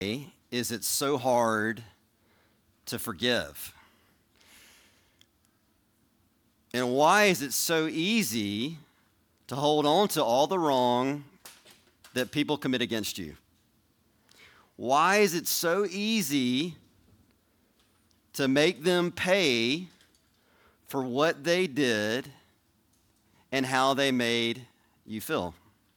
Is it so hard to forgive? And why is it so easy to hold on to all the wrong that people commit against you? Why is it so easy to make them pay for what they did and how they made you feel?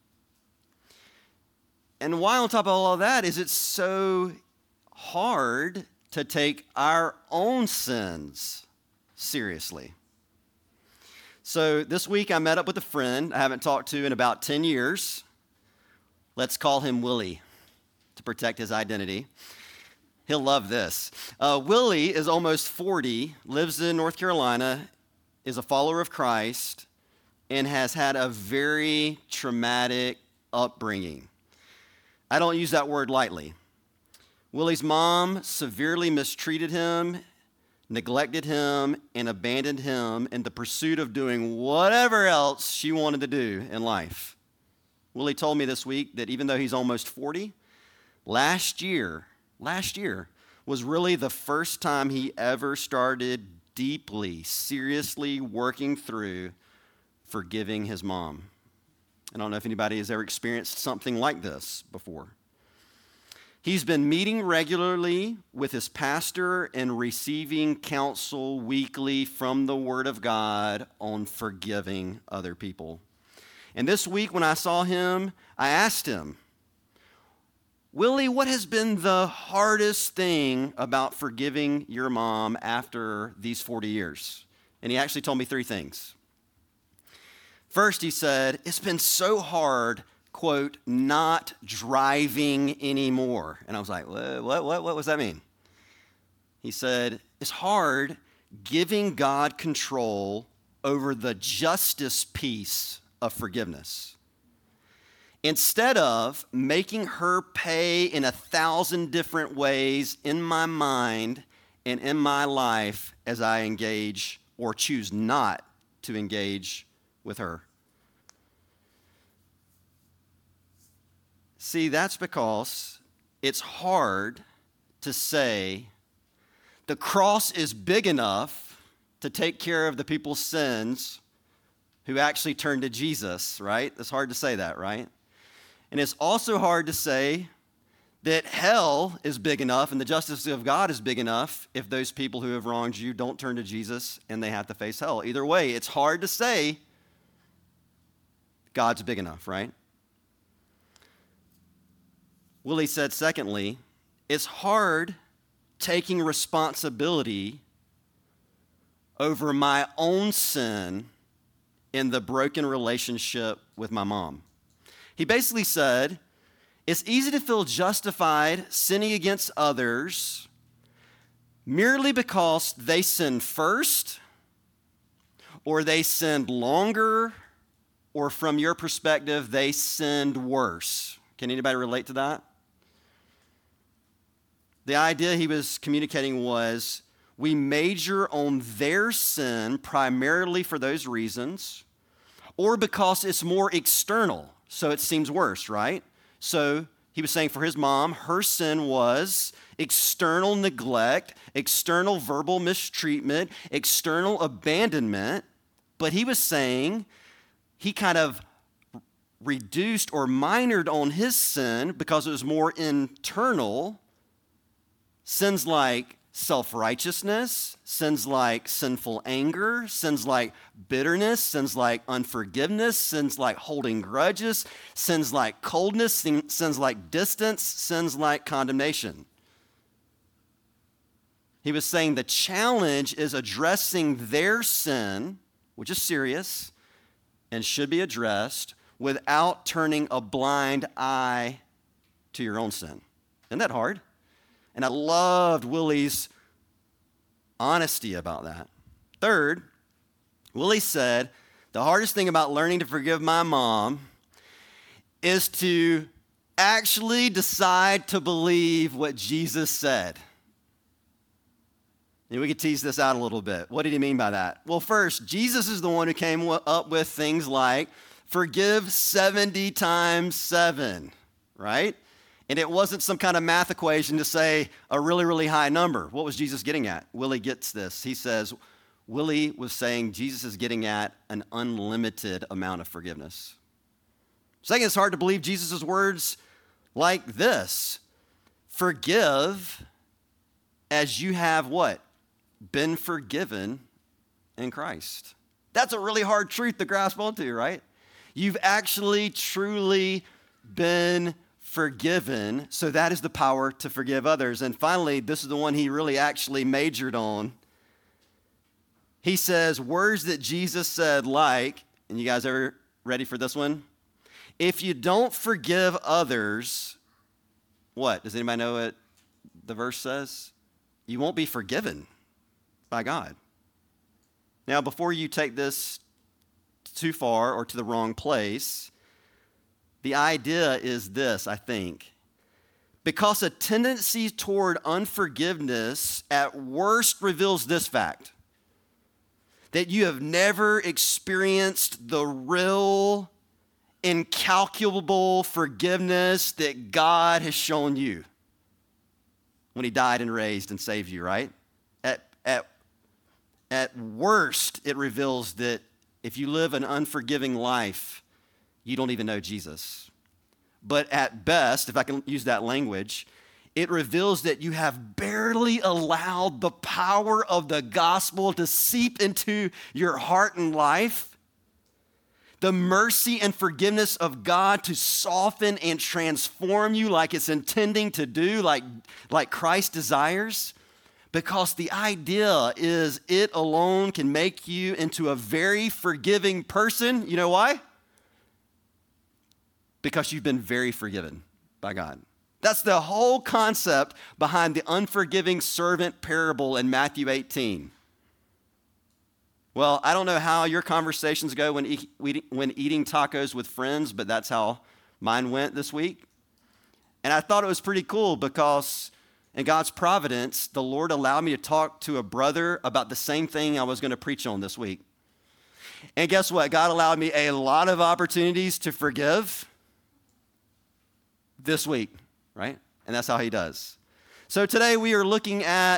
And why, on top of all of that, is it so hard to take our own sins seriously? So this week I met up with a friend I haven't talked to in about 10 years. Let's call him Willie to protect his identity. He'll love this. Willie is almost 40, lives in North Carolina, is a follower of Christ, and has had a very traumatic upbringing. I don't use that word lightly. Willie's mom severely mistreated him, neglected him, and abandoned him in the pursuit of doing whatever else she wanted to do in life. Willie told me this week that even though he's almost 40, last year was really the first time he ever started deeply, seriously working through forgiving his mom. I don't know if anybody has ever experienced something like this before. He's been meeting regularly with his pastor and receiving counsel weekly from the Word of God on forgiving other people. And this week when I saw him, I asked him, Willie, what has been the hardest thing about forgiving your mom after these 40 years? And he actually told me 3 things. First, he said, it's been so hard, quote, not driving anymore. And I was like, what does that mean? He said, it's hard giving God control over the justice piece of forgiveness. Instead of making her pay in 1,000 different ways in my mind and in my life as I engage or choose not to engage with her. See, that's because it's hard to say the cross is big enough to take care of the people's sins who actually turned to Jesus, right? It's hard to say that, right? And it's also hard to say that hell is big enough and the justice of God is big enough if those people who have wronged you don't turn to Jesus and they have to face hell. Either way, it's hard to say God's big enough, right? Willie said, secondly, it's hard taking responsibility over my own sin in the broken relationship with my mom. He basically said, it's easy to feel justified sinning against others merely because they sinned first, or they sinned longer, or from your perspective, they sinned worse. Can anybody relate to that? The idea he was communicating was, we major on their sin primarily for those reasons, or because it's more external, so it seems worse, right? So he was saying for his mom, her sin was external neglect, external verbal mistreatment, external abandonment, but he was saying he kind of reduced or minored on his sin because it was more internal. Sins like self-righteousness, sins like sinful anger, sins like bitterness, sins like unforgiveness, sins like holding grudges, sins like coldness, sins like distance, sins like condemnation. He was saying the challenge is addressing their sin, which is serious and should be addressed, without turning a blind eye to your own sin. Isn't that hard? And I loved Willie's honesty about that. Third, Willie said, the hardest thing about learning to forgive my mom is to actually decide to believe what Jesus said. And we could tease this out a little bit. What did he mean by that? Well, first, Jesus is the one who came up with things like forgive 70 times 7, right? And it wasn't some kind of math equation to say a really, really high number. What was Jesus getting at? Willie gets this. He says, Willie was saying Jesus is getting at an unlimited amount of forgiveness. Second, it's hard to believe Jesus' words like this. Forgive as you have what? Been forgiven in Christ. That's a really hard truth to grasp onto, right? You've actually truly been forgiven, so that is the power to forgive others. And finally, this is the one he really actually majored on. He says words that Jesus said like, and you guys ever ready for this one? If you don't forgive others, what? Does anybody know what the verse says? You won't be forgiven by God. Now, before you take this too far or to the wrong place, the idea is this, I think. Because a tendency toward unforgiveness at worst reveals this fact, that you have never experienced the real, incalculable forgiveness that God has shown you when he died and raised and saved you, right? At worst, it reveals that if you live an unforgiving life, you don't even know Jesus. But at best, if I can use that language, it reveals that you have barely allowed the power of the gospel to seep into your heart and life. The mercy and forgiveness of God to soften and transform you like it's intending to do, like Christ desires. Because the idea is it alone can make you into a very forgiving person. You know why? Because you've been very forgiven by God. That's the whole concept behind the unforgiving servant parable in Matthew 18. Well, I don't know how your conversations go when eating tacos with friends, but that's how mine went this week. And I thought it was pretty cool because in God's providence, the Lord allowed me to talk to a brother about the same thing I was going to preach on this week. And guess what? God allowed me a lot of opportunities to forgive this week, right? And that's how he does. So today we are looking at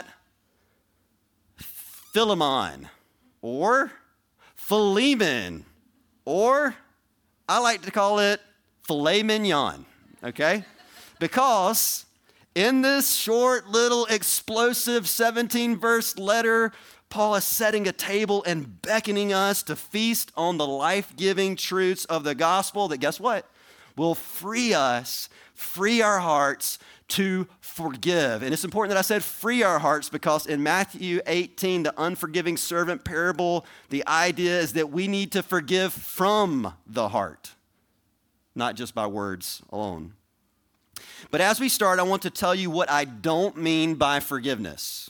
Philemon or Philemon, or I like to call it filet mignon, okay? Because in this short little explosive 17-verse letter, Paul is setting a table and beckoning us to feast on the life-giving truths of the gospel that, guess what, will free us, free our hearts to forgive. And it's important that I said free our hearts because in Matthew 18, the unforgiving servant parable, the idea is that we need to forgive from the heart, not just by words alone. But as we start, I want to tell you what I don't mean by forgiveness.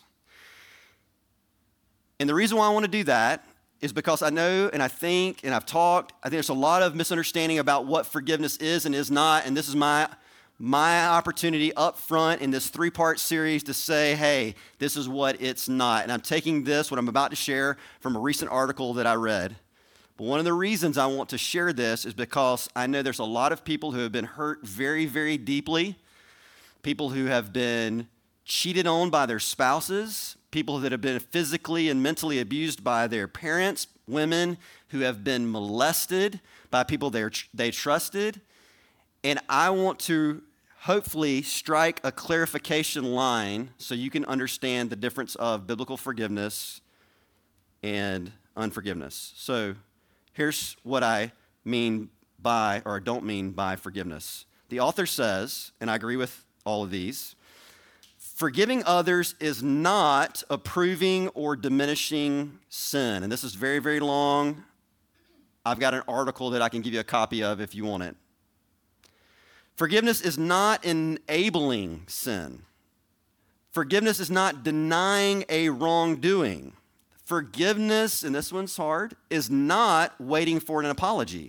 And the reason why I want to do that is because I know and I think and I've talked, I think there's a lot of misunderstanding about what forgiveness is and is not. And this is my opportunity up front in this 3-part series to say, hey, this is what it's not. And I'm taking this, what I'm about to share, from a recent article that I read. But one of the reasons I want to share this is because I know there's a lot of people who have been hurt very, very deeply, people who have been cheated on by their spouses, people that have been physically and mentally abused by their parents, women who have been molested by people they trusted. And I want to hopefully strike a clarification line so you can understand the difference of biblical forgiveness and unforgiveness. So here's what I mean by, or don't mean by, forgiveness. The author says, and I agree with all of these, forgiving others is not approving or diminishing sin. And this is very, very long. I've got an article that I can give you a copy of if you want it. Forgiveness is not enabling sin. Forgiveness is not denying a wrongdoing. Forgiveness, and this one's hard, is not waiting for an apology.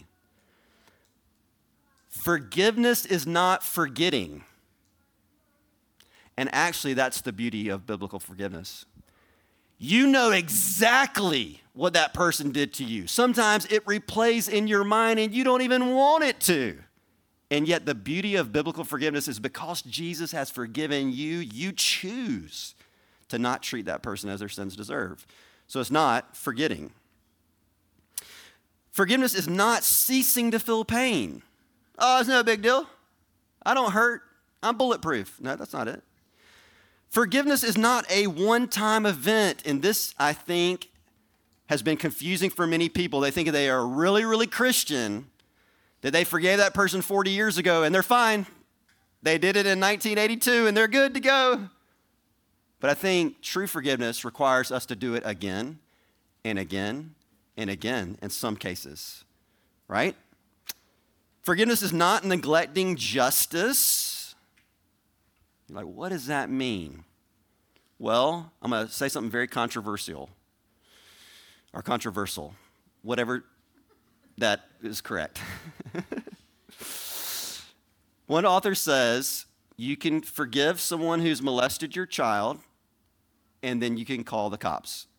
Forgiveness is not forgetting. And actually, that's the beauty of biblical forgiveness. You know exactly what that person did to you. Sometimes it replays in your mind and you don't even want it to. And yet the beauty of biblical forgiveness is because Jesus has forgiven you, you choose to not treat that person as their sins deserve. So it's not forgetting. Forgiveness is not ceasing to feel pain. Oh, it's no big deal. I don't hurt. I'm bulletproof. No, that's not it. Forgiveness is not a one-time event, and this, I think, has been confusing for many people. They think they are really, really Christian, that they forgave that person 40 years ago, and they're fine. They did it in 1982, and they're good to go. But I think true forgiveness requires us to do it again and again and again in some cases, right? Forgiveness is not neglecting justice. You're like, what does that mean? Well, I'm going to say something very controversial, whatever that is correct. One author says you can forgive someone who's molested your child, and then you can call the cops.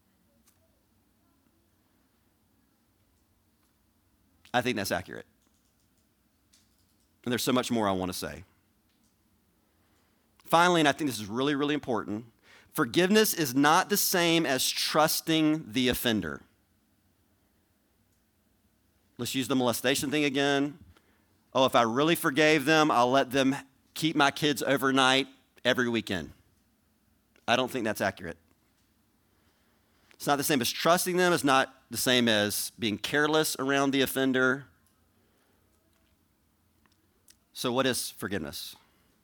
I think that's accurate. And there's so much more I want to say. Finally, and I think this is really, really important, forgiveness is not the same as trusting the offender. Let's use the molestation thing again. Oh, if I really forgave them, I'll let them keep my kids overnight every weekend. I don't think that's accurate. It's not the same as trusting them. It's not the same as being careless around the offender. So what is forgiveness?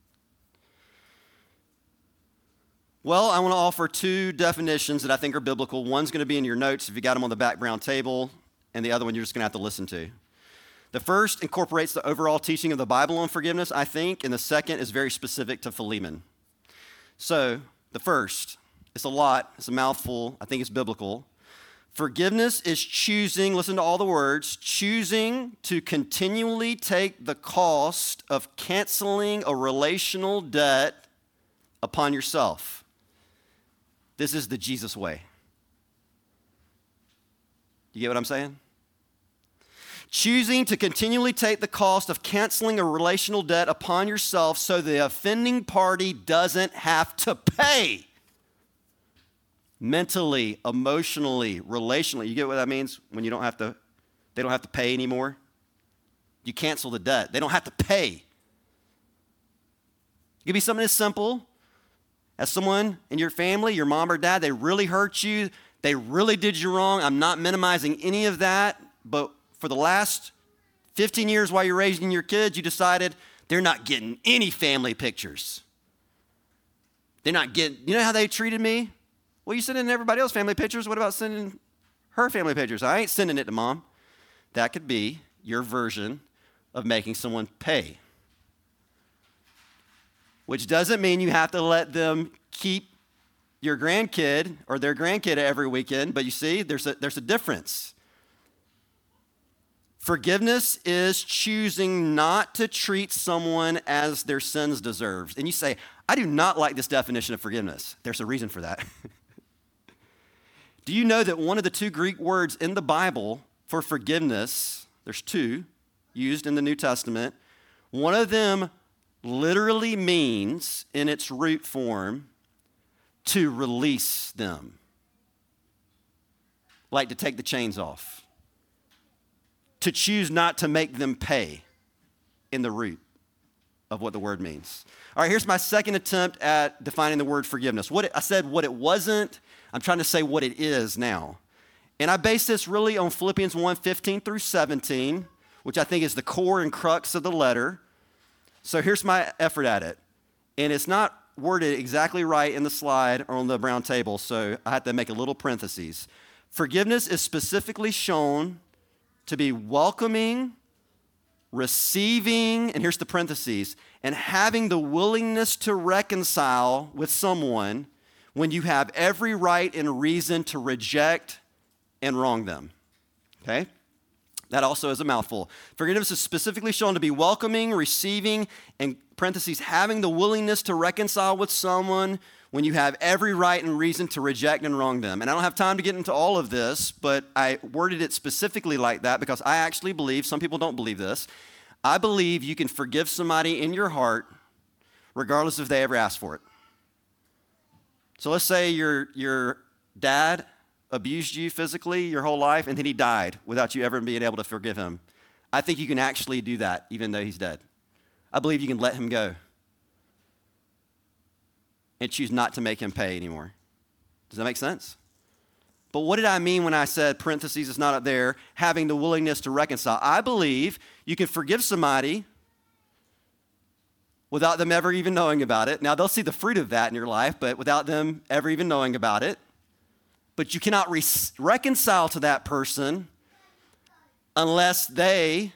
Well, I want to offer two definitions that I think are biblical. One's going to be in your notes if you got them on the background table, and the other one you're just going to have to listen to. The first incorporates the overall teaching of the Bible on forgiveness, I think, and the second is very specific to Philemon. So, the first, it's a lot, it's a mouthful, I think it's biblical. Forgiveness is choosing, listen to all the words, choosing to continually take the cost of canceling a relational debt upon yourself. This is the Jesus way. You get what I'm saying? Choosing to continually take the cost of canceling a relational debt upon yourself so the offending party doesn't have to pay. Mentally, emotionally, relationally. You get what that means when they don't have to pay anymore? You cancel the debt. They don't have to pay. It could be something as simple as someone in your family, your mom or dad, they really hurt you. They really did you wrong. I'm not minimizing any of that, but for the last 15 years while you're raising your kids, you decided they're not getting any family pictures. They're not getting, you know how they treated me? Well, you sending everybody else family pictures. What about sending her family pictures? I ain't sending it to mom. That could be your version of making someone pay. Which doesn't mean you have to let them keep your grandkid or their grandkid every weekend, but you see, there's a difference. Forgiveness is choosing not to treat someone as their sins deserve. And you say, I do not like this definition of forgiveness. There's a reason for that. Do you know that one of the two Greek words in the Bible for forgiveness, there's two used in the New Testament, one of them literally means, in its root form, to release them. Like to take the chains off. To choose not to make them pay in the root of what the word means. All right, here's my second attempt at defining the word forgiveness. I said what it wasn't. I'm trying to say what it is now. And I base this really on Philippians 1:15 through 17, which I think is the core and crux of the letter. So here's my effort at it. And it's not worded exactly right in the slide or on the brown table, so I had to make a little parentheses. Forgiveness is specifically shown to be welcoming, receiving, and here's the parentheses, and having the willingness to reconcile with someone when you have every right and reason to reject and wrong them. Okay? That also is a mouthful. Forgiveness is specifically shown to be welcoming, receiving, and parentheses, having the willingness to reconcile with someone when you have every right and reason to reject and wrong them. And I don't have time to get into all of this, but I worded it specifically like that because I actually believe, some people don't believe this, I believe you can forgive somebody in your heart regardless if they ever ask for it. So let's say your dad abused you physically your whole life, and then he died without you ever being able to forgive him. I think you can actually do that even though he's dead. I believe you can let him go and choose not to make him pay anymore. Does that make sense? But what did I mean when I said, parentheses, it's not up there, having the willingness to reconcile? I believe you can forgive somebody without them ever even knowing about it. Now, they'll see the fruit of that in your life, but without them ever even knowing about it. But you cannot reconcile to that person unless they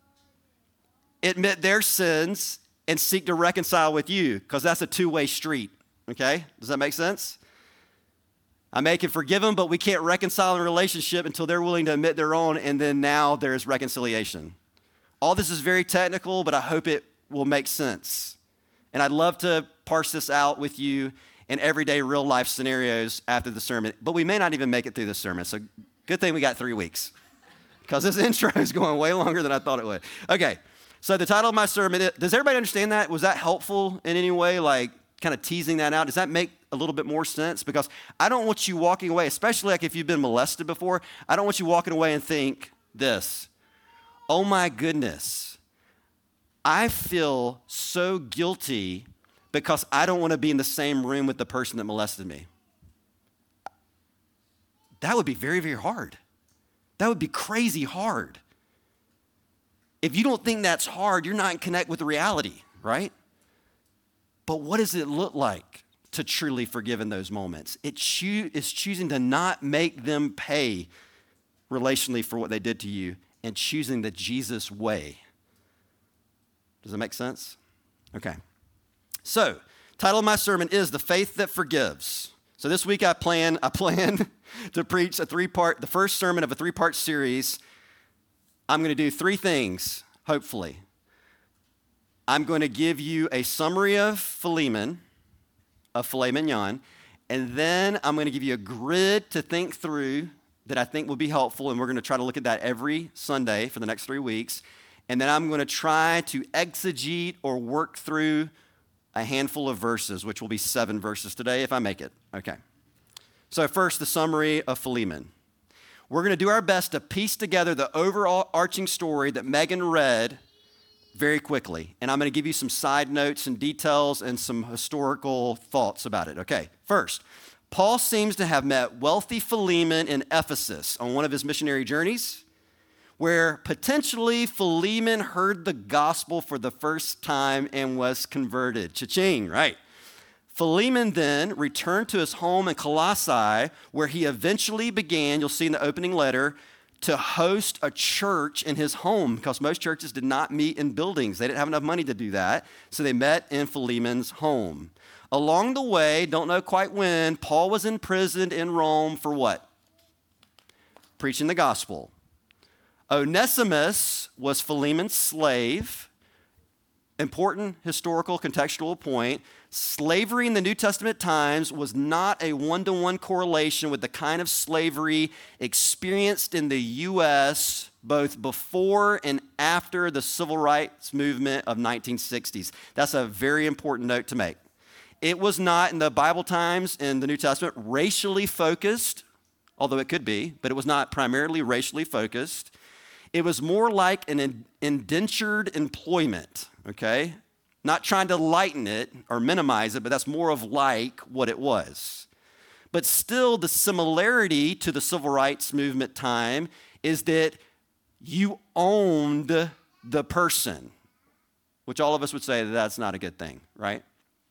admit their sins and seek to reconcile with you, because that's a two-way street, okay? Does that make sense? I may can forgive them, but we can't reconcile in a relationship until they're willing to admit their own, and then now there's reconciliation. All this is very technical, but I hope it will make sense. And I'd love to parse this out with you in everyday real life scenarios after the sermon, but we may not even make it through the sermon, so good thing we got 3 weeks, because this intro is going way longer than I thought it would. Okay, so the title of my sermon, does everybody understand that? Was that helpful in any way, like kind of teasing that out? Does that make a little bit more sense? Because I don't want you walking away, especially like if you've been molested before, I don't want you walking away and think this, oh my goodness, I feel so guilty because I don't want to be in the same room with the person that molested me. That would be very, very hard. That would be crazy hard. If you don't think that's hard, you're not in connect with the reality, right? But what does it look like to truly forgive in those moments? It's choosing to not make them pay relationally for what they did to you and choosing the Jesus way. Does that make sense? Okay. So, title of my sermon is The Faith That Forgives. So this week I plan to preach the first sermon of a 3-part series. I'm going to do 3 things, hopefully. I'm going to give you a summary of Philemon, of filet mignon, and then I'm going to give you a grid to think through that I think will be helpful, and we're going to try to look at that every Sunday for the next 3 weeks. And then I'm going to try to exegete or work through a handful of verses, which will be 7 verses today if I make it. Okay. So first, the summary of Philemon. We're going to do our best to piece together the overarching story that Megan read very quickly. And I'm going to give you some side notes and details and some historical thoughts about it. Okay. First, Paul seems to have met wealthy Philemon in Ephesus on one of his missionary journeys, where potentially Philemon heard the gospel for the first time and was converted. Cha-ching, right? Philemon then returned to his home in Colossae, where he eventually began, you'll see in the opening letter, to host a church in his home, because most churches did not meet in buildings. They didn't have enough money to do that, so they met in Philemon's home. Along the way, don't know quite when, Paul was imprisoned in Rome for what? Preaching the gospel. Onesimus was Philemon's slave. Important historical contextual point. Slavery in the New Testament times was not a one-to-one correlation with the kind of slavery experienced in the U.S. both before and after the civil rights movement of 1960s. That's a very important note to make. It was not in the Bible times in the New Testament racially focused, although it could be, but it was not primarily racially focused. It was more like an indentured employment, okay? Not trying to lighten it or minimize it, but that's more of like what it was. But still, the similarity to the civil rights movement time is that you owned the person, which all of us would say that that's not a good thing, right?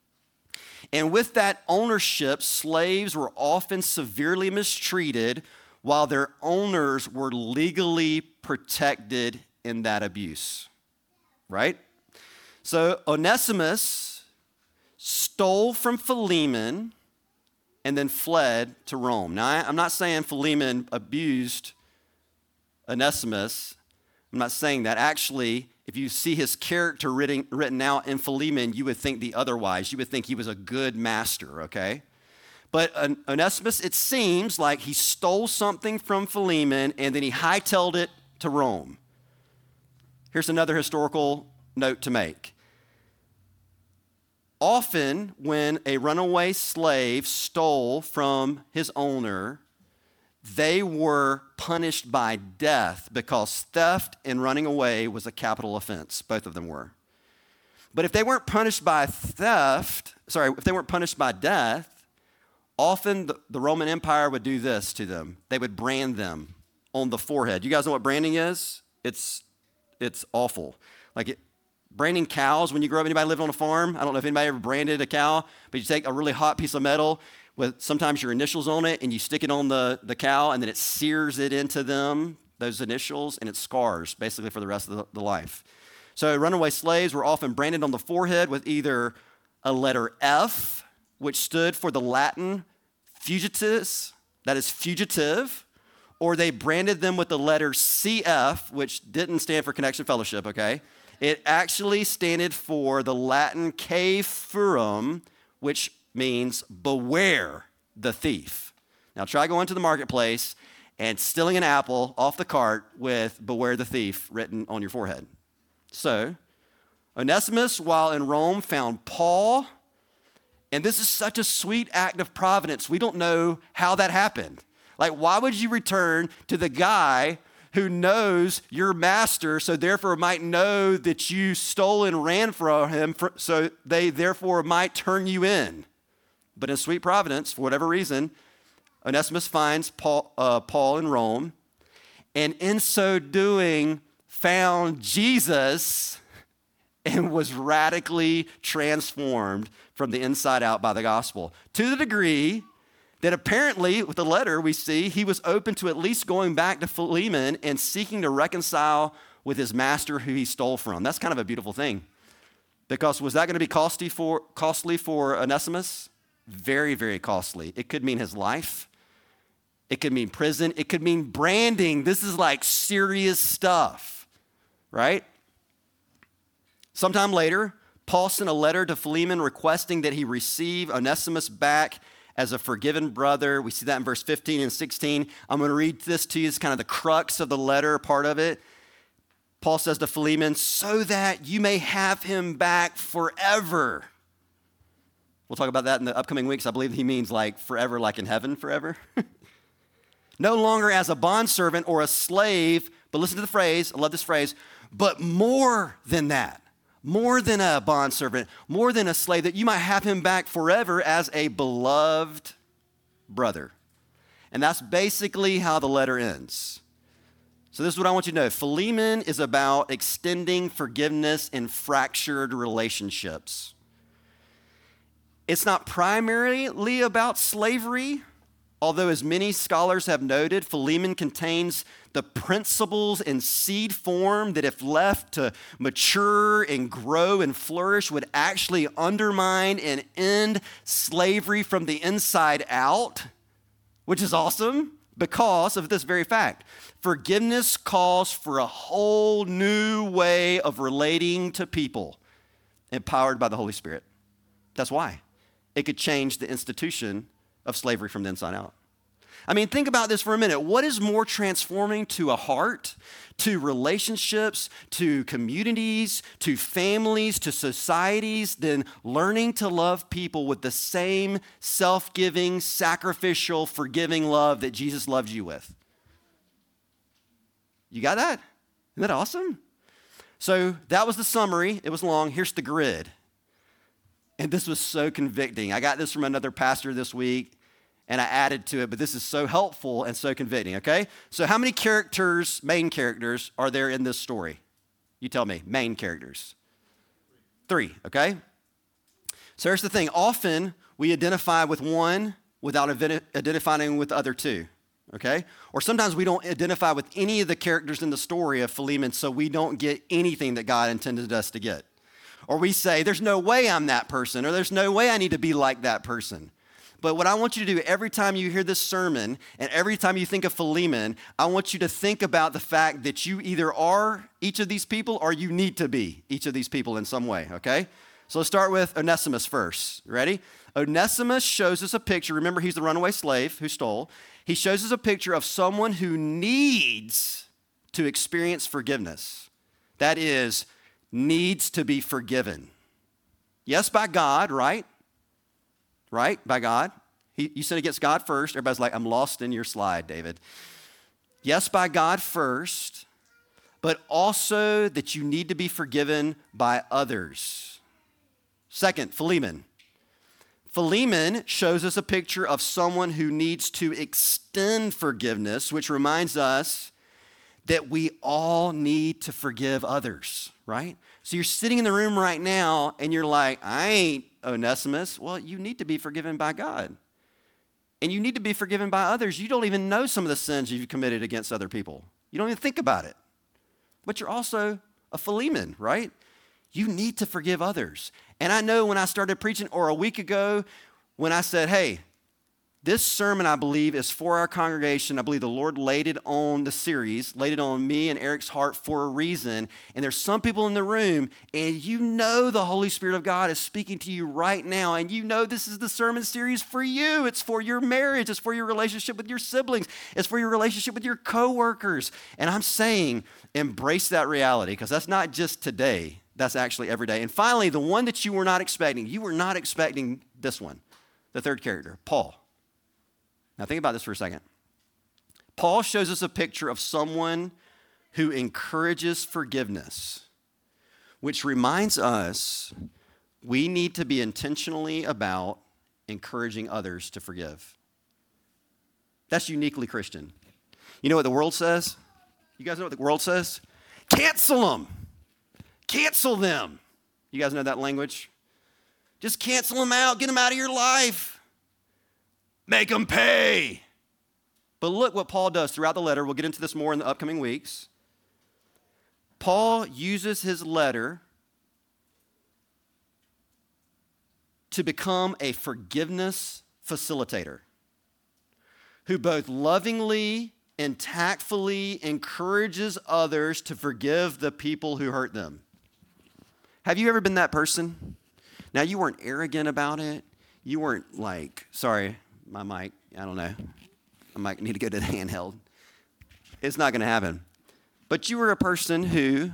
And with that ownership, slaves were often severely mistreated while their owners were legally protected in that abuse, right? So Onesimus stole from Philemon and then fled to Rome. Now, I'm not saying Philemon abused Onesimus. I'm not saying that. Actually, if you see his character written out in Philemon, you would think the otherwise. You would think he was a good master, okay? But Onesimus, it seems like he stole something from Philemon and then he hightailed it to Rome. Here's another historical note to make. Often, when a runaway slave stole from his owner, they were punished by death because theft and running away was a capital offense. Both of them were. But if they weren't punished by if they weren't punished by death, often the Roman Empire would do this to them. They would brand them on the forehead. You guys know what branding is? It's awful. Branding cows, when you grow up, anybody lived on a farm? I don't know if anybody ever branded a cow, but you take a really hot piece of metal with sometimes your initials on it, and you stick it on the cow, and then it sears it into them, those initials, and it scars basically for the rest of the life. So runaway slaves were often branded on the forehead with either a letter F, which stood for the Latin fugitus, that is fugitive, or they branded them with the letter CF, which didn't stand for Connection Fellowship, okay? It actually stood for the Latin K furum, which means beware the thief. Now try going to the marketplace and stealing an apple off the cart with beware the thief written on your forehead. So Onesimus, while in Rome, found Paul, and this is such a sweet act of providence. We don't know how that happened. Why would you return to the guy who knows your master, so therefore might know that you stole and ran from him, so they therefore might turn you in? But in sweet providence, for whatever reason, Onesimus finds Paul in Rome, and in so doing, found Jesus and was radically transformed from the inside out by the gospel, to the degree that apparently, with the letter we see, he was open to at least going back to Philemon and seeking to reconcile with his master who he stole from. That's kind of a beautiful thing. Because was that going to be costly for Onesimus? Very, very costly. It could mean his life. It could mean prison. It could mean branding. This is serious stuff, right? Sometime later, Paul sent a letter to Philemon requesting that he receive Onesimus back as a forgiven brother. We see that in verse 15 and 16. I'm going to read this to you. It's kind of the crux of the letter, part of it. Paul says to Philemon, so that you may have him back forever. We'll talk about that in the upcoming weeks. I believe he means forever, like in heaven forever. No longer as a bondservant or a slave, but listen to the phrase, I love this phrase, but more than that. More than a bondservant, more than a slave, that you might have him back forever as a beloved brother. And that's basically how the letter ends. So this is what I want you to know. Philemon is about extending forgiveness in fractured relationships. It's not primarily about slavery, although as many scholars have noted, Philemon contains the principles in seed form that if left to mature and grow and flourish would actually undermine and end slavery from the inside out, which is awesome because of this very fact. Forgiveness calls for a whole new way of relating to people, empowered by the Holy Spirit. That's why. It could change the institution of slavery from the inside out. Think about this for a minute. What is more transforming to a heart, to relationships, to communities, to families, to societies than learning to love people with the same self-giving, sacrificial, forgiving love that Jesus loved you with? You got that? Isn't that awesome? So that was the summary. It was long. Here's the grid. And this was so convicting. I got this from another pastor this week, and I added to it, but this is so helpful and so convicting, okay? So how many main characters, are there in this story? You tell me, main characters. 3, okay? So here's the thing. Often, we identify with one without identifying with the other 2, okay? Or sometimes we don't identify with any of the characters in the story of Philemon, so we don't get anything that God intended us to get. Or we say, there's no way I'm that person, or there's no way I need to be like that person. But what I want you to do every time you hear this sermon and every time you think of Philemon, I want you to think about the fact that you either are each of these people or you need to be each of these people in some way, okay? So let's start with Onesimus first. Ready? Onesimus shows us a picture. Remember, he's the runaway slave who stole. He shows us a picture of someone who needs to experience forgiveness. That is, needs to be forgiven. Yes, by God, right? Right? By God. You sin against God first. Everybody's like, I'm lost in your slide, David. Yes, by God first, but also that you need to be forgiven by others. Second, Philemon. Philemon shows us a picture of someone who needs to extend forgiveness, which reminds us that we all need to forgive others, right? So you're sitting in the room right now and you're like, I ain't Onesimus. Well, you need to be forgiven by God. And you need to be forgiven by others. You don't even know some of the sins you've committed against other people. You don't even think about it. But you're also a Philemon, right? You need to forgive others. And I know when I started preaching, or a week ago, when I said, hey, this sermon, I believe, is for our congregation. I believe the Lord laid it on the series, laid it on me and Eric's heart for a reason. And there's some people in the room, and you know the Holy Spirit of God is speaking to you right now, and you know this is the sermon series for you. It's for your marriage. It's for your relationship with your siblings. It's for your relationship with your coworkers. And I'm saying, embrace that reality, because that's not just today. That's actually every day. And finally, the one that you were not expecting this one, the third character, Paul. Now think about this for a second. Paul shows us a picture of someone who encourages forgiveness, which reminds us we need to be intentionally about encouraging others to forgive. That's uniquely Christian. You know what the world says? You guys know what the world says? Cancel them. Cancel them. You guys know that language? Just cancel them out. Get them out of your life. Make them pay. But look what Paul does throughout the letter. We'll get into this more in the upcoming weeks. Paul uses his letter to become a forgiveness facilitator who both lovingly and tactfully encourages others to forgive the people who hurt them. Have you ever been that person? Now, you weren't arrogant about it. You weren't like, sorry, my mic, I don't know. I might need to go to the handheld. It's not going to happen. But you were a person who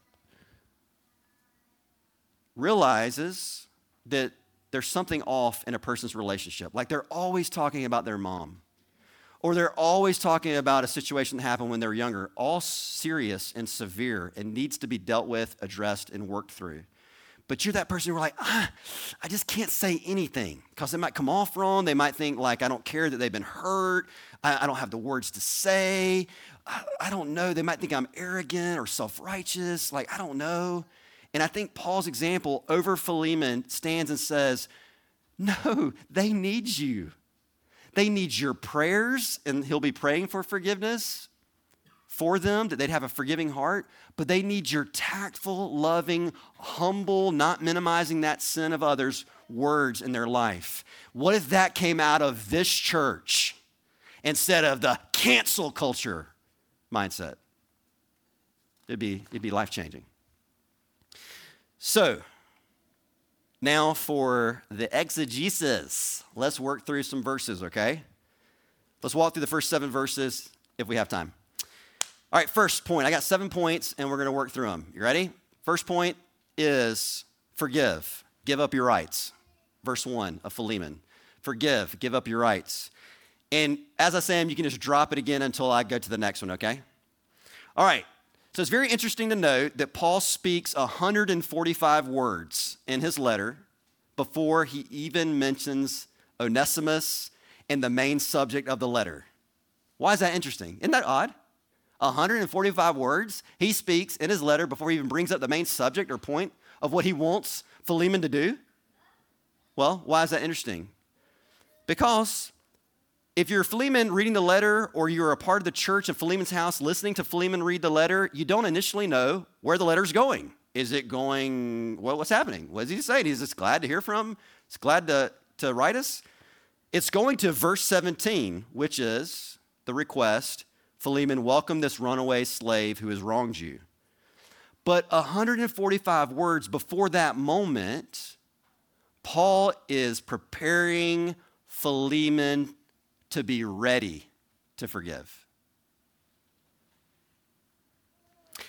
realizes that there's something off in a person's relationship. Like they're always talking about their mom. Or they're always talking about a situation that happened when they were younger, all serious and severe and needs to be dealt with, addressed, and worked through. But you're that person who are like, I just can't say anything because it might come off wrong. They might think like, I don't care that they've been hurt. I don't have the words to say. I don't know. They might think I'm arrogant or self-righteous. Like, I don't know. And I think Paul's example over Philemon stands and says, no, they need you. They need your prayers, and he'll be praying for forgiveness for them, that they'd have a forgiving heart, but they need your tactful, loving, humble, not minimizing that sin of others, words in their life. What if that came out of this church instead of the cancel culture mindset? It'd be life-changing. So, now for the exegesis. Let's work through some verses, okay? Let's walk through the first 7 verses if we have time. All right, first point. I got 7 points, and we're going to work through them. You ready? First point is forgive. Give up your rights. Verse 1 of Philemon. Forgive. Give up your rights. And as I say them, you can just drop it again until I go to the next one, okay? All right. So it's very interesting to note that Paul speaks 145 words in his letter before he even mentions Onesimus and the main subject of the letter. Why is that interesting? Isn't that odd? 145 words he speaks in his letter before he even brings up the main subject or point of what he wants Philemon to do. Well, why is that interesting? Because if you're Philemon reading the letter, or you're a part of the church in Philemon's house listening to Philemon read the letter, you don't initially know where the letter's going. Is it going, well, what's happening? What is he saying? He's just glad to hear from him. He's glad to write us. It's going to verse 17, which is the request, Philemon, welcome this runaway slave who has wronged you. But 145 words before that moment, Paul is preparing Philemon to be ready to forgive.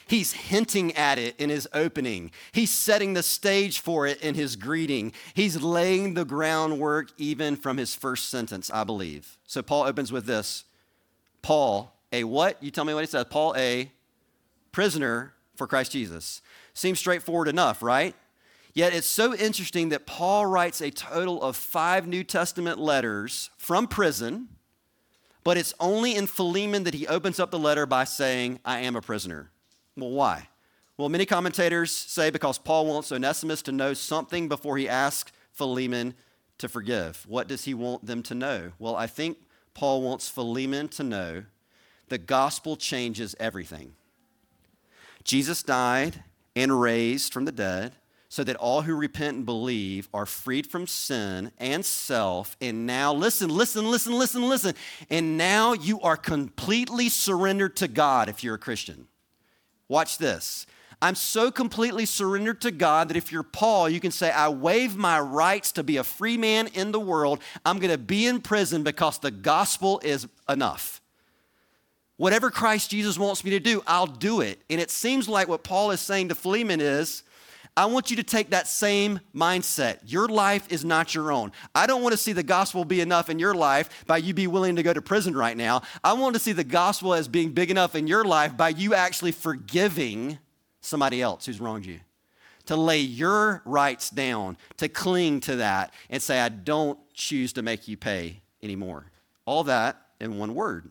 He's hinting at it in his opening. He's setting the stage for it in his greeting. He's laying the groundwork even from his first sentence, I believe. So Paul opens with this. Paul, a what? You tell me what he says. Paul, a prisoner for Christ Jesus. Seems straightforward enough, right? Yet it's so interesting that Paul writes a total of 5 New Testament letters from prison, but it's only in Philemon that he opens up the letter by saying, I am a prisoner. Well, why? Well, many commentators say because Paul wants Onesimus to know something before he asks Philemon to forgive. What does he want them to know? Well, I think Paul wants Philemon to know the gospel changes everything. Jesus died and raised from the dead so that all who repent and believe are freed from sin and self. And now, listen. And now you are completely surrendered to God if you're a Christian. Watch this. I'm so completely surrendered to God that if you're Paul, you can say, I waive my rights to be a free man in the world. I'm going to be in prison because the gospel is enough. Whatever Christ Jesus wants me to do, I'll do it. And it seems like what Paul is saying to Philemon is, I want you to take that same mindset. Your life is not your own. I don't want to see the gospel be enough in your life by you be willing to go to prison right now. I want to see the gospel as being big enough in your life by you actually forgiving somebody else who's wronged you. To lay your rights down, to cling to that and say, I don't choose to make you pay anymore. All that in one word.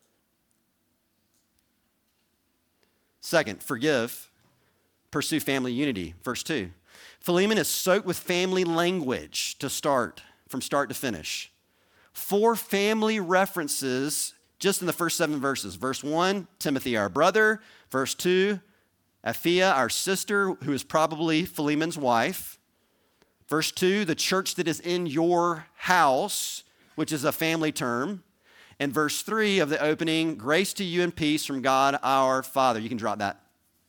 Second, forgive. Pursue family unity. Verse 2. Philemon is soaked with family language from start to finish. 4 family references just in the first 7 verses. Verse 1, Timothy, our brother. Verse 2, Apphia, our sister, who is probably Philemon's wife. Verse 2, the church that is in your house, which is a family term. And verse 3 of the opening, grace to you and peace from God our Father. You can drop that.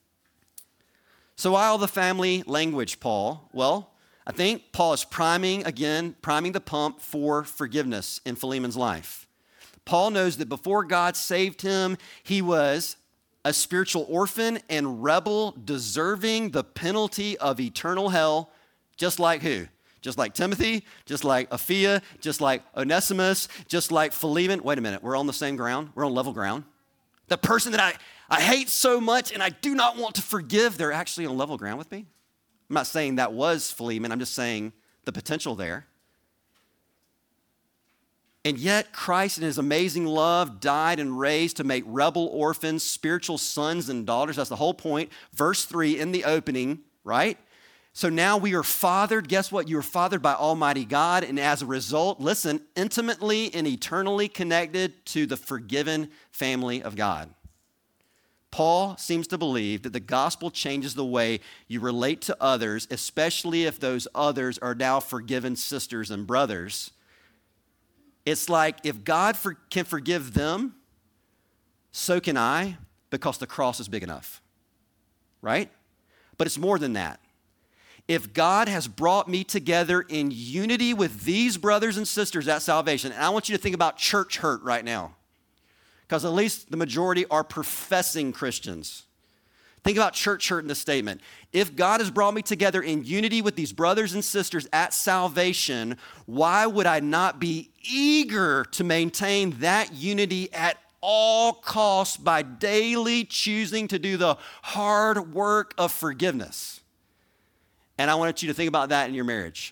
So why all the family language, Paul? Well, I think Paul is priming the pump for forgiveness in Philemon's life. Paul knows that before God saved him, he was a spiritual orphan and rebel, deserving the penalty of eternal hell, just like who? Just like Timothy, just like Apphia, just like Onesimus, just like Philemon. Wait a minute, we're on the same ground? We're on level ground? The person that I hate so much and I do not want to forgive, they're actually on level ground with me? I'm not saying that was Philemon, I'm just saying the potential there. And yet Christ in his amazing love died and raised to make rebel orphans spiritual sons and daughters. That's the whole point. Verse 3 in the opening, right? So now we are fathered. Guess what? You are fathered by Almighty God. And as a result, listen, intimately and eternally connected to the forgiven family of God. Paul seems to believe that the gospel changes the way you relate to others, especially if those others are now forgiven sisters and brothers. It's like if God can forgive them, so can I, because the cross is big enough, right? But it's more than that. If God has brought me together in unity with these brothers and sisters at salvation, and I want you to think about church hurt right now, because at least the majority are professing Christians. Think about church hurt in this statement. If God has brought me together in unity with these brothers and sisters at salvation, why would I not be eager to maintain that unity at all costs by daily choosing to do the hard work of forgiveness? And I want you to think about that in your marriage.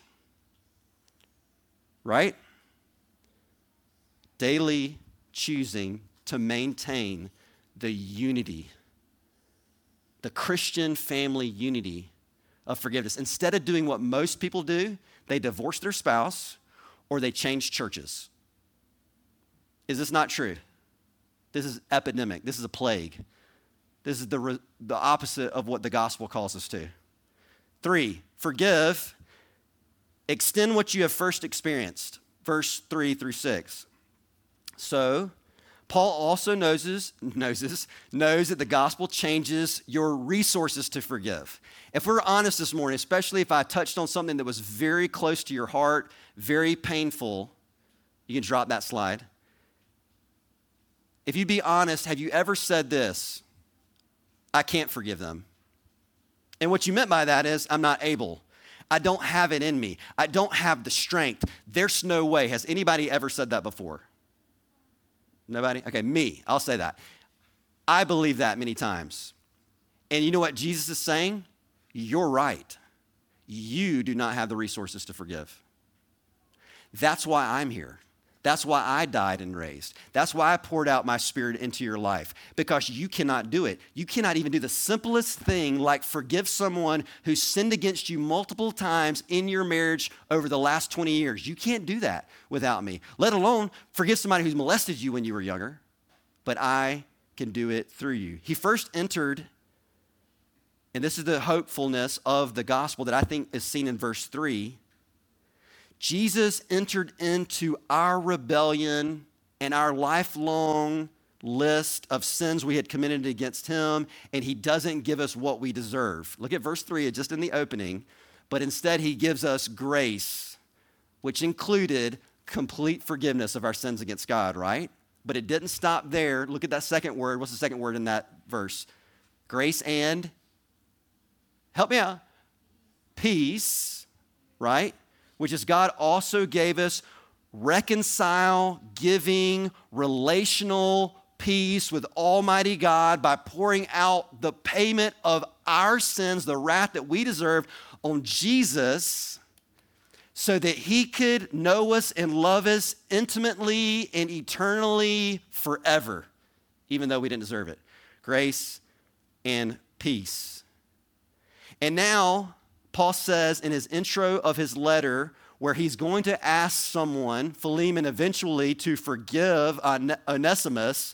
Right? Daily choosing to maintain the unity, the Christian family unity of forgiveness. Instead of doing what most people do, they divorce their spouse or they change churches. Is this not true? This is epidemic. This is a plague. This is the opposite of what the gospel calls us to. 3, forgive, extend what you have first experienced. Verse 3 through 6. So, Paul also knows that the gospel changes your resources to forgive. If we're honest this morning, especially if I touched on something that was very close to your heart, very painful, you can drop that slide. If you be honest, have you ever said this? I can't forgive them. And what you meant by that is I'm not able. I don't have it in me. I don't have the strength. There's no way. Has anybody ever said that before? Nobody? Okay, me. I'll say that. I believe that many times. And you know what Jesus is saying? You're right. You do not have the resources to forgive. That's why I'm here. That's why I died and raised. That's why I poured out my Spirit into your life, because you cannot do it. You cannot even do the simplest thing like forgive someone who sinned against you multiple times in your marriage over the last 20 years. You can't do that without me, let alone forgive somebody who's molested you when you were younger. But I can do it through you. He first entered, and this is the hopefulness of the gospel that I think is seen in verse 3. Jesus entered into our rebellion and our lifelong list of sins we had committed against him, and he doesn't give us what we deserve. Look at verse 3, just in the opening. But instead, he gives us grace, which included complete forgiveness of our sins against God, right? But it didn't stop there. Look at that second word. What's the second word in that verse? Grace and, help me out, peace, right? Which is God also gave us giving, relational peace with Almighty God by pouring out the payment of our sins, the wrath that we deserve, on Jesus, so that he could know us and love us intimately and eternally forever, even though we didn't deserve it. Grace and peace. And now, Paul says in his intro of his letter, where he's going to ask someone, Philemon, eventually to forgive Onesimus,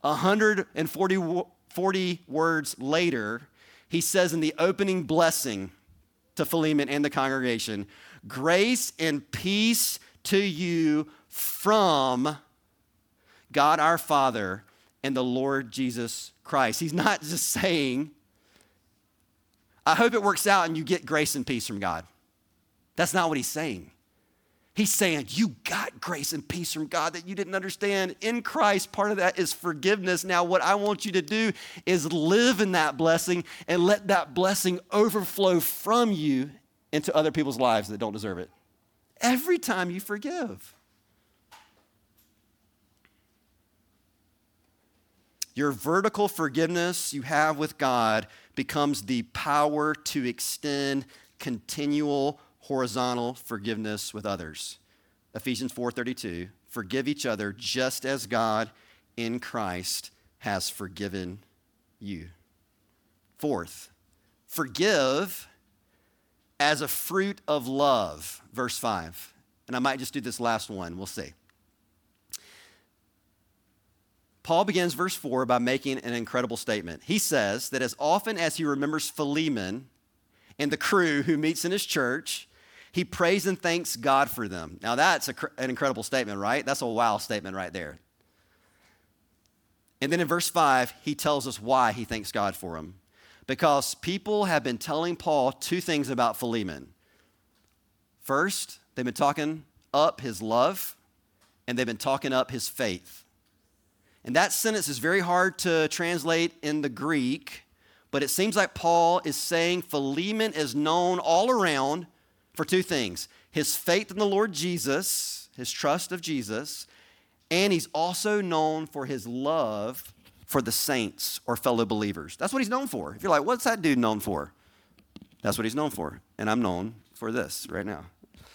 140 words later, he says in the opening blessing to Philemon and the congregation, grace and peace to you from God our Father and the Lord Jesus Christ. He's not just saying, I hope it works out and you get grace and peace from God. That's not what he's saying. He's saying you got grace and peace from God that you didn't understand. In Christ, part of that is forgiveness. Now, what I want you to do is live in that blessing and let that blessing overflow from you into other people's lives that don't deserve it. Every time you forgive. Your vertical forgiveness you have with God becomes the power to extend continual horizontal forgiveness with others. Ephesians 4:32, forgive each other just as God in Christ has forgiven you. Fourth, forgive as a fruit of love, verse 5. And I might just do this last one, we'll see. Paul begins verse 4 by making an incredible statement. He says that as often as he remembers Philemon and the crew who meets in his church, he prays and thanks God for them. Now that's an incredible statement, right? That's a wow statement right there. And then in verse 5, he tells us why he thanks God for them. Because people have been telling Paul two things about Philemon. First, they've been talking up his love, and they've been talking up his faith. And that sentence is very hard to translate in the Greek, but it seems like Paul is saying Philemon is known all around for two things: his faith in the Lord Jesus, his trust of Jesus, and he's also known for his love for the saints or fellow believers. That's what he's known for. If you're like, what's that dude known for? That's what he's known for. And I'm known for this right now.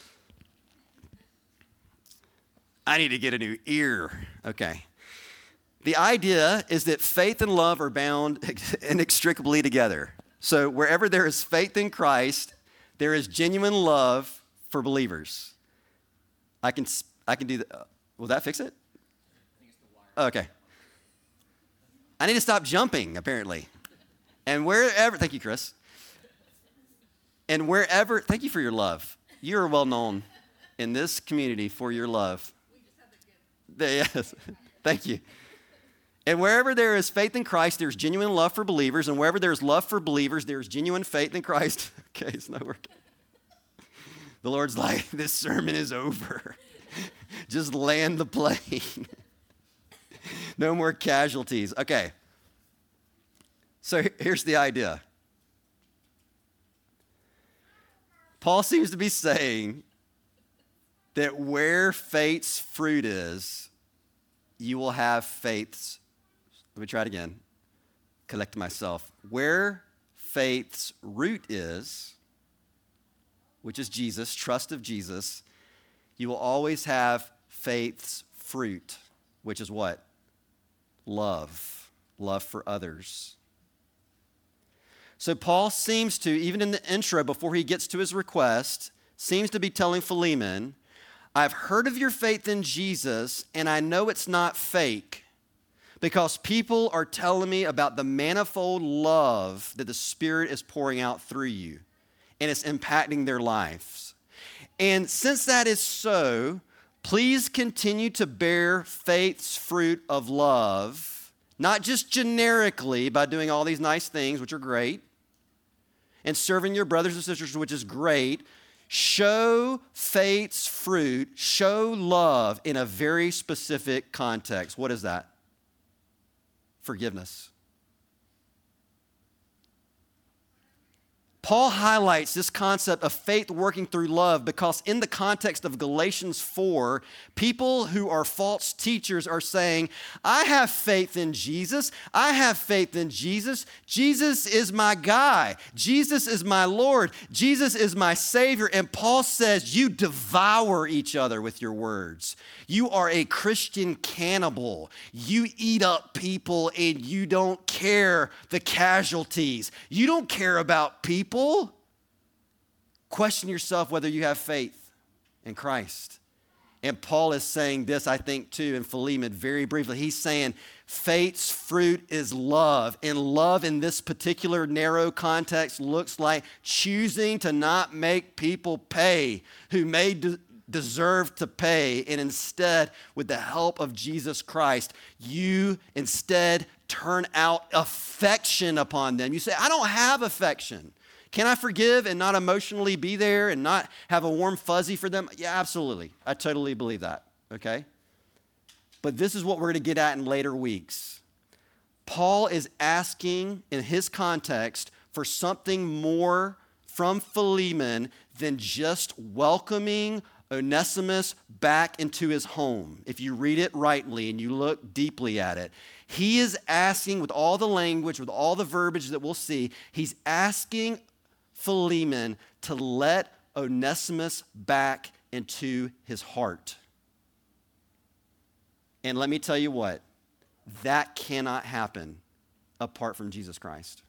I need to get a new ear. Okay. The idea is that faith and love are bound inextricably together. So wherever there is faith in Christ, there is genuine love for believers. I can do that. Will that fix it? Okay. I need to stop jumping, apparently. And wherever, thank you, Chris. And wherever, thank you for your love. You are well known in this community for your love. Yes, thank you. And wherever there is faith in Christ, there's genuine love for believers. And wherever there's love for believers, there's genuine faith in Christ. Okay, it's not working. The Lord's like, this sermon is over. Just land the plane. No more casualties. Okay. So here's the idea. Paul seems to be saying that where faith's fruit is, you will have faith's, let me try it again, collect myself. Where faith's root is, which is Jesus, trust of Jesus, you will always have faith's fruit, which is what? Love for others. So Paul seems to, even in the intro, before he gets to his request, seems to be telling Philemon, I've heard of your faith in Jesus, and I know it's not fake, because people are telling me about the manifold love that the Spirit is pouring out through you, and it's impacting their lives. And since that is so, please continue to bear faith's fruit of love, not just generically by doing all these nice things, which are great, and serving your brothers and sisters, which is great. Show faith's fruit, show love in a very specific context. What is that? Forgiveness. Paul highlights this concept of faith working through love because in the context of Galatians 4, people who are false teachers are saying, I have faith in Jesus. I have faith in Jesus. Jesus is my guy. Jesus is my Lord. Jesus is my Savior. And Paul says, you devour each other with your words. You are a Christian cannibal. You eat up people and you don't care the casualties. You don't care about people. Question yourself whether you have faith in Christ. And Paul is saying this, I think, too, in Philemon very briefly. He's saying faith's fruit is love. And love in this particular narrow context looks like choosing to not make people pay who may deserve to pay. And instead, with the help of Jesus Christ, you instead turn out affection upon them. You say, I don't have affection. Can I forgive and not emotionally be there and not have a warm fuzzy for them? Yeah, absolutely. I totally believe that, okay? But this is what we're going to get at in later weeks. Paul is asking, in his context, for something more from Philemon than just welcoming Onesimus back into his home. If you read it rightly and you look deeply at it, he is asking with all the language, with all the verbiage that we'll see, he's asking Philemon to let Onesimus back into his heart. And let me tell you what, that cannot happen apart from Jesus Christ.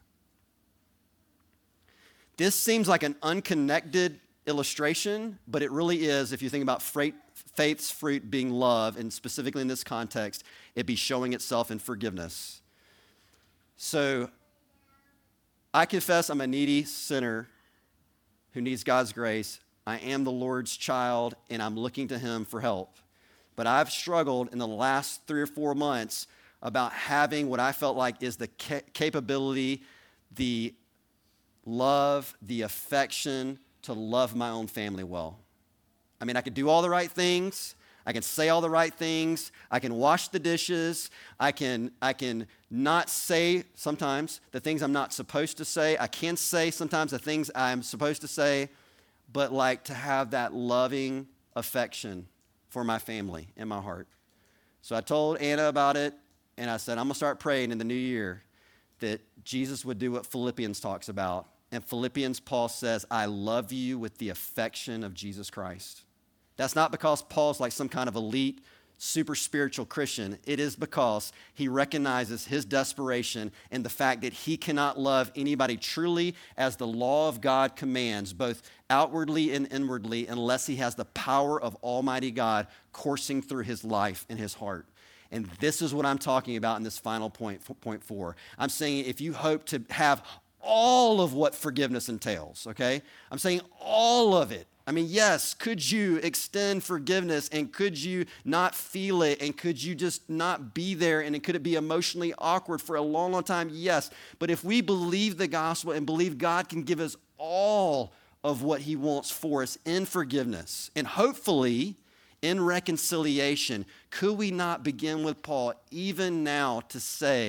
This seems like an unconnected illustration, but it really is, if you think about faith's fruit being love, and specifically in this context, it be showing itself in forgiveness. So, I confess I'm a needy sinner who needs God's grace. I am the Lord's child, and I'm looking to him for help. But I've struggled in the last 3 or 4 months about having what I felt like is the capability, the love, the affection to love my own family well. I mean, I could do all the right things. I can say all the right things. I can wash the dishes. I can not say sometimes the things I'm not supposed to say. I can say sometimes the things I'm supposed to say, but like to have that loving affection for my family in my heart. So I told Anna about it, and I said, I'm going to start praying in the new year that Jesus would do what Philippians talks about. And Philippians, Paul says, I love you with the affection of Jesus Christ. That's not because Paul's like some kind of elite, super spiritual Christian. It is because he recognizes his desperation and the fact that he cannot love anybody truly as the law of God commands, both outwardly and inwardly, unless he has the power of Almighty God coursing through his life and his heart. And this is what I'm talking about in this final point 4. I'm saying if you hope to have all of what forgiveness entails, okay? I'm saying all of it. I mean, yes, could you extend forgiveness and could you not feel it and could you just not be there and could it be emotionally awkward for a long, long time? Yes. But if we believe the gospel and believe God can give us all of what he wants for us in forgiveness and hopefully in reconciliation, could we not begin with Paul even now to say,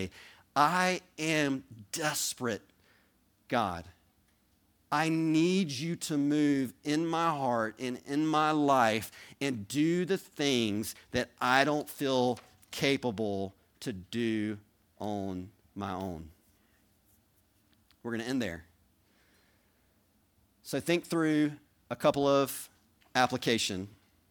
I am desperate, God. I need you to move in my heart and in my life and do the things that I don't feel capable to do on my own. We're going to end there. So think through a couple of application.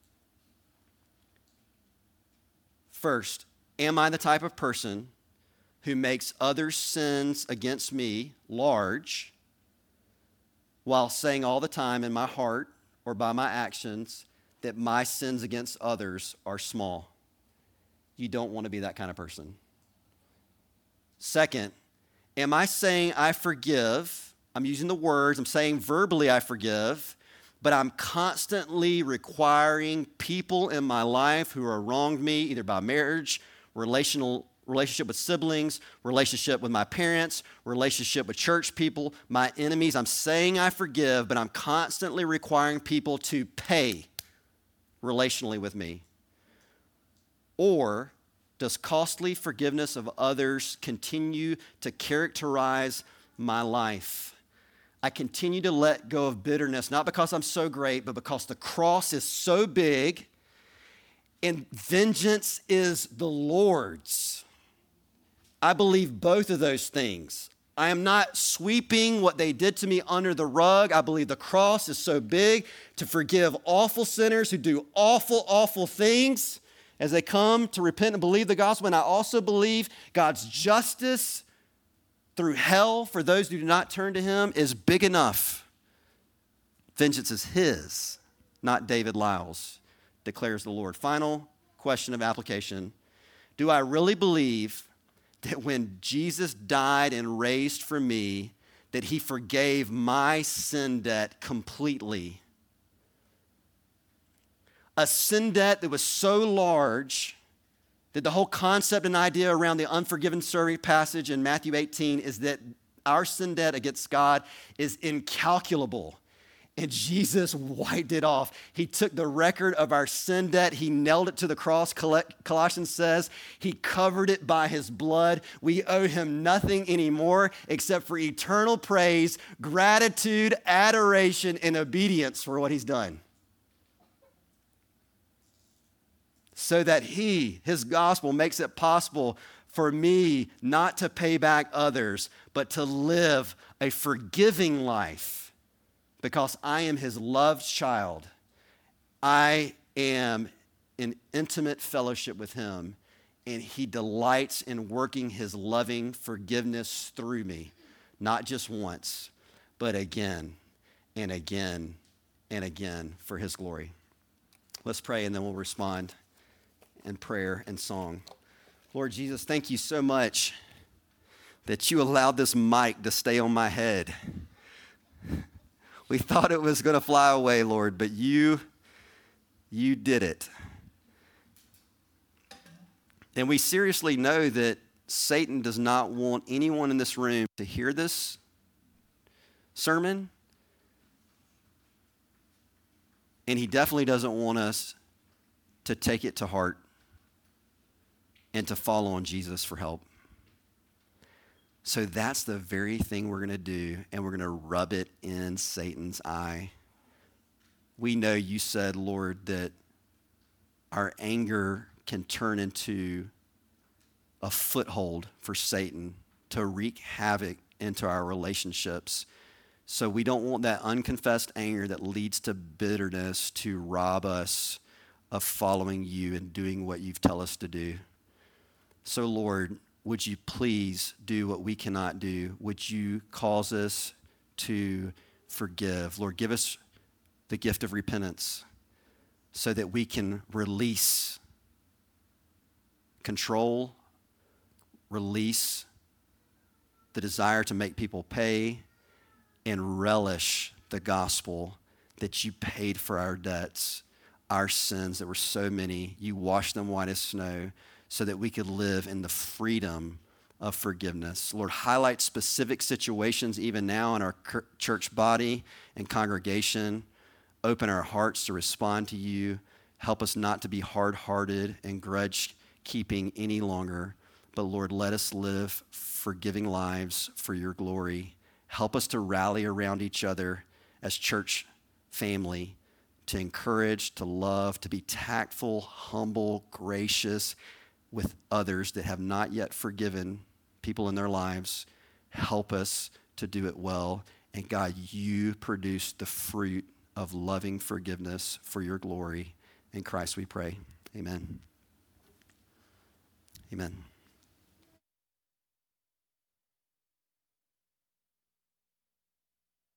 First, am I the type of person who makes others' sins against me large while saying all the time in my heart or by my actions that my sins against others are small? You don't want to be that kind of person. Second, am I saying I forgive? I'm using the words, I'm saying verbally I forgive, but I'm constantly requiring people in my life who are wronged me, either by marriage, relationship with siblings, relationship with my parents, relationship with church people, my enemies. I'm saying I forgive, but I'm constantly requiring people to pay relationally with me. Or does costly forgiveness of others continue to characterize my life? I continue to let go of bitterness, not because I'm so great, but because the cross is so big and vengeance is the Lord's. I believe both of those things. I am not sweeping what they did to me under the rug. I believe the cross is so big to forgive awful sinners who do awful, awful things as they come to repent and believe the gospel. And I also believe God's justice through hell for those who do not turn to him is big enough. Vengeance is his, not David Lyle's, declares the Lord. Final question of application. Do I really believe that when Jesus died and raised for me, that he forgave my sin debt completely? A sin debt that was so large that the whole concept and idea around the unforgiven servant passage in Matthew 18 is that our sin debt against God is incalculable. And Jesus wiped it off. He took the record of our sin debt. He nailed it to the cross. Colossians says he covered it by his blood. We owe him nothing anymore except for eternal praise, gratitude, adoration, and obedience for what he's done. So that his gospel makes it possible for me not to pay back others, but to live a forgiving life because I am his loved child. I am in intimate fellowship with him, and he delights in working his loving forgiveness through me, not just once, but again and again and again for his glory. Let's pray, and then we'll respond in prayer and song. Lord Jesus, thank you so much that you allowed this mic to stay on my head. We thought it was going to fly away, Lord, but you did it. And we seriously know that Satan does not want anyone in this room to hear this sermon. And he definitely doesn't want us to take it to heart and to follow on Jesus for help. So that's the very thing we're going to do, and we're going to rub it in Satan's eye. We know you said, Lord, that our anger can turn into a foothold for Satan to wreak havoc into our relationships. So we don't want that unconfessed anger that leads to bitterness to rob us of following you and doing what you've told us to do. So, Lord, would you please do what we cannot do? Would you cause us to forgive? Lord, give us the gift of repentance so that we can release control, release the desire to make people pay, and relish the gospel that you paid for our debts, our sins that were so many. You washed them white as snow, so that we could live in the freedom of forgiveness. Lord, highlight specific situations even now in our church body and congregation. Open our hearts to respond to you. Help us not to be hard-hearted and grudge-keeping any longer, but Lord, let us live forgiving lives for your glory. Help us to rally around each other as church family, to encourage, to love, to be tactful, humble, gracious with others that have not yet forgiven people in their lives. Help us to do it well. And God, you produce the fruit of loving forgiveness for your glory. In Christ we pray. Amen. Amen.